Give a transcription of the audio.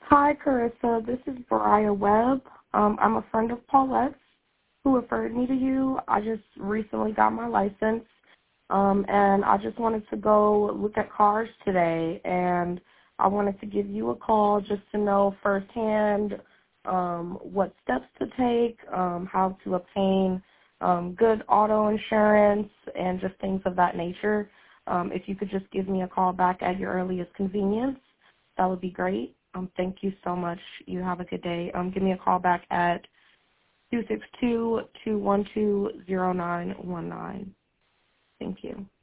Hi, Carissa. This is Briar Webb. I'm a friend of Paulette's who referred me to you. I just recently got my license, and I just wanted to go look at cars today, and I wanted to give you a call just to know firsthand what steps to take, how to obtain good auto insurance, and just things of that nature. If you could just give me a call back at your earliest convenience, that would be great. Thank you so much. You have a good day. Give me a call back at 262-212-0919. Thank you.